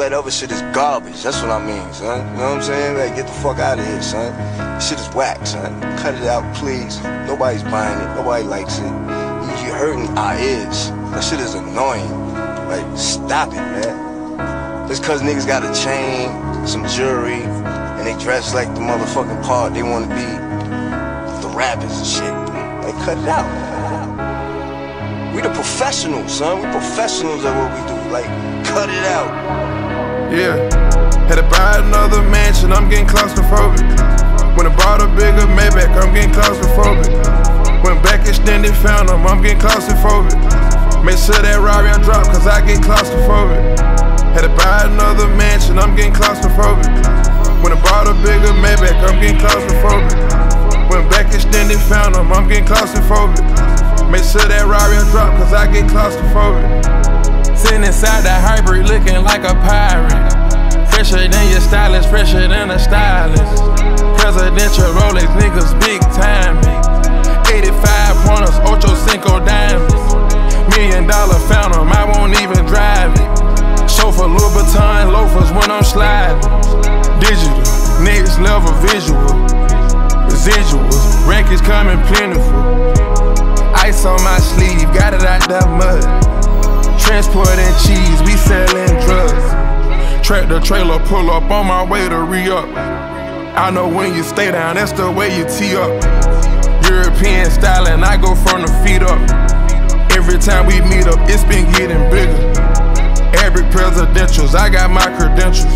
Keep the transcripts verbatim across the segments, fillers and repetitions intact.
that other shit is garbage. That's what I mean, son. You know what I'm saying? Like, get the fuck out of here, son. This shit is whack, son. Cut it out, please. Nobody's buying it. Nobody likes it. You're hurting our ears. That shit is annoying. Like, stop it, man. Just cause niggas got a chain, some jewelry, and they dress like the motherfucking part they wanna be, the rappers and shit. Like, cut it out. We the professionals, son. We professionals at what we do. Like, cut it out. Yeah. Had to buy another mansion, I'm getting claustrophobic. When I bought a bigger Maybach, I'm getting claustrophobic. Went back extended, found them, I'm getting claustrophobic. Make sure that Rari I drop, cause I get claustrophobic. Had to buy another mansion, I'm getting claustrophobic. When I bought a bigger Maybach, I'm getting claustrophobic. Went back extended, found them, I'm getting claustrophobic. Make sure that Rari I drop, cause I get claustrophobic. Sitting inside the hybrid looking like a pirate. Fresher than your stylist, fresher than a stylist. Presidential Rolex, niggas big time. eighty-five pointers, Ocho Cinco diamonds. Million dollar Phantom, I won't even drive it. Chauffeur Louboutin loafers when I'm sliding. Digital, next level visual. Residuals, records coming plentiful. Ice on my sleeve, got it out that mud. Transporting cheese, we selling drugs. Tractor trailer pull up on my way to re-up. I know when you stay down, that's the way you tee up. European styling, I go from the feet up. Every time we meet up, it's been getting bigger. Every presidentials, I got my credentials.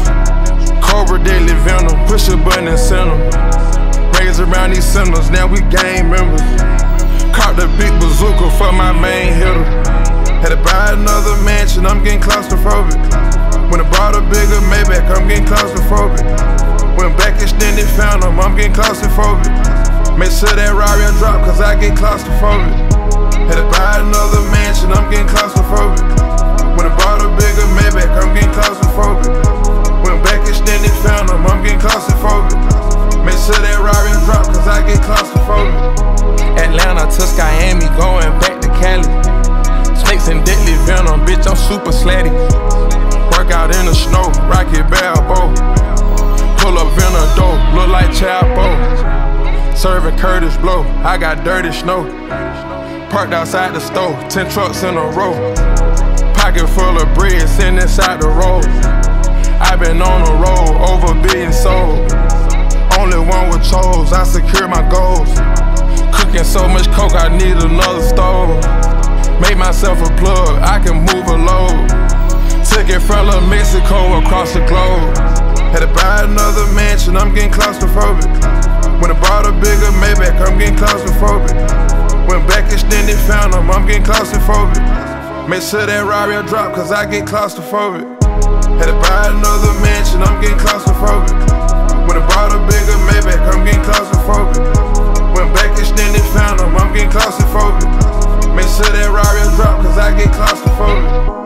Cobra Deadly Venom, push a button and send them. Raise around these centers, now we gang members. Caught the big bazooka for my main hitter. Had to buy another mansion, I'm getting claustrophobic. When I bought a bigger Maybach, I'm getting claustrophobic. Went back extended, found them, I'm getting claustrophobic. Make sure that Rari I drop, cause I get claustrophobic. Had to buy another mansion, I'm getting claustrophobic. When I bought a bigger Maybach, I'm getting claustrophobic. Went back extended, found them, I'm getting claustrophobic. Make sure that Rari I drop, cause I get claustrophobic. Atlanta to Miami, going back to Cali. Snakes and deadly venom, bitch, I'm super slatty. Work out in the snow, Rocket Balboa. Pull up in a dope, look like Chapo. Serving Curtis Blow, I got dirty snow. Parked outside the store, ten trucks in a row. Pocket full of bread, sitting inside the road. I been on the road, over a billion sold. Only one with chose, I secure my goals. Cooking so much coke, I need another stove. Made myself a plug, I can move a load. Took it from La Mexico across the globe. Had to buy another mansion, I'm getting claustrophobic. When I bought a bigger Maybach, I'm getting claustrophobic. Went back extended, found them, I'm getting claustrophobic. Make sure that Rari I drop, cause I get claustrophobic. Had to buy another mansion, I'm getting claustrophobic. When I bought a bigger Maybach, I'm getting claustrophobic. Went back extended, found them, I'm getting claustrophobic. Make sure that Rari I drop, cause I get claustrophobic.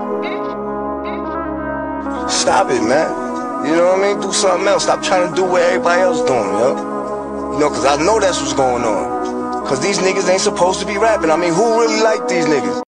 Stop it, man. You know what I mean? Do something else. Stop trying to do what everybody else doing, yo. You know, cause I know that's what's going on. Cause these niggas ain't supposed to be rapping. I mean, who really like these niggas?